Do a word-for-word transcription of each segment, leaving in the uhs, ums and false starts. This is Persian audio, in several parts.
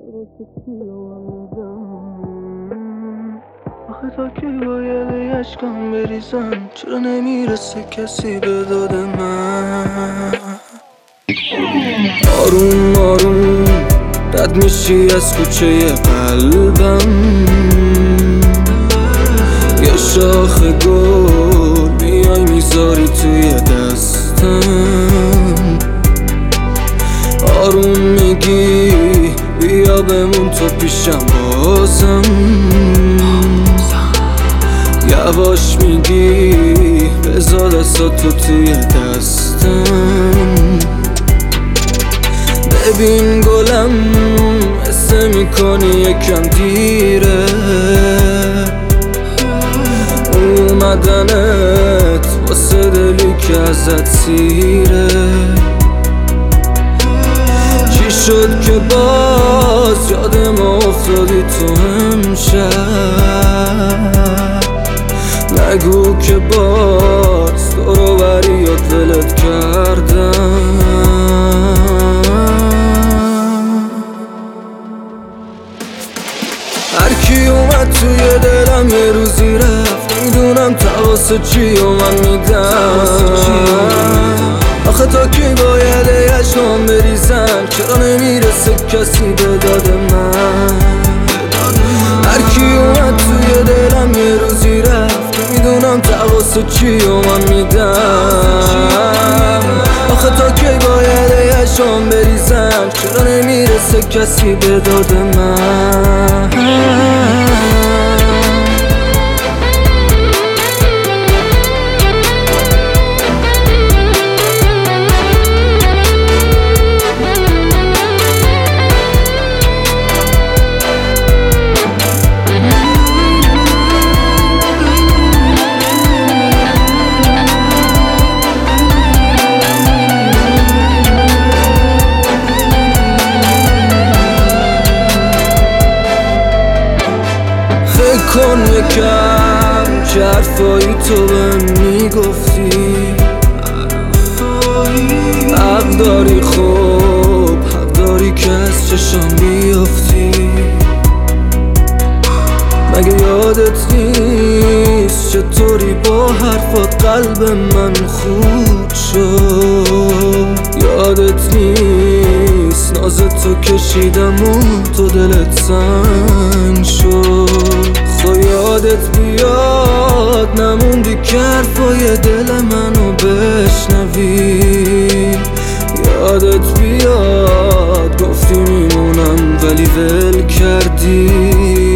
آخه تا کی باید اشکام بریزم؟ چرا نمیرسه کسی به داد من؟ آروم آروم رد میشی از کوچه قلبم، یه شاخ گل میای میذاری توی دستم. آروم میگی بیا بمون تو پیشم بازم، یواش میگی بذار دستاتو توی دستم. ببین گلم حسه میکنی یکم دیره، اومدنت واسه دلی که ازت سیره. چی شد که باز یاد ما افتادی تو امشب؟ نگو که باز دورو بری یاد ولت کردم. هرکی اومد توی دلم یه روزی رفت، میدونم تقاص چی و من میدم. آخه تا کی باید اشکام بریزم؟ چرا نمیرسه کسی به داد من؟ هرکی اومد توی دلم یه روزی رفت، میدونم تقاص چی و من میدم. آخه تا کی باید اشکام بریزم؟ چرا نمیرسه کسی به داد من؟ کن یکم که حرفایی تو بهم میگفتی، حق داری خوب حق داری که از چشام بیافتی. مگه یادت نیست چطوری با حرفات قلب من خود شد؟ یادت نیست ناز تو کشیدم و تو دلت سنگ شد؟ خو یادت بیاد نموندی که حرفای دل منو بشنوی. یادت بیاد گفتی میمونم ولی ول کردی.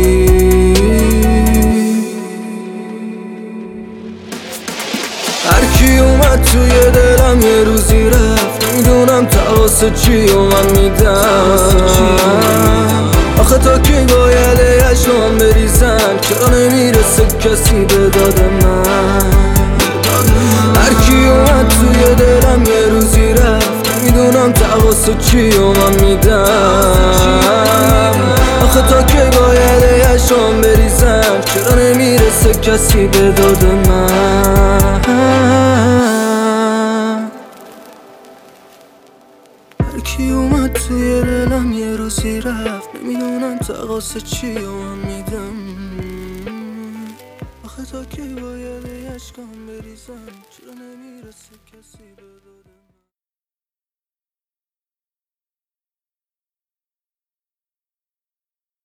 هرکی اومد توی دلم یه روزی رفت، میدونم تقاص چی و من میدم. آخه تا کی باید اشکام بریزم؟ چرا نمیرسه کسی به داد من؟ هرکی اومد توی دلم یه روزی رفت، میدونم تقاص چی و من میدم. آخه تا کی باید اشکام بریزم؟ چرا نمیرسه کسی به داد من؟ هرکی اومد توی دلم یه روزی رفت، نمیدونم تقاص چی و من میدم. آخه تا کی باید اشکام بریزم؟ چرا نمیرسه کسی به داد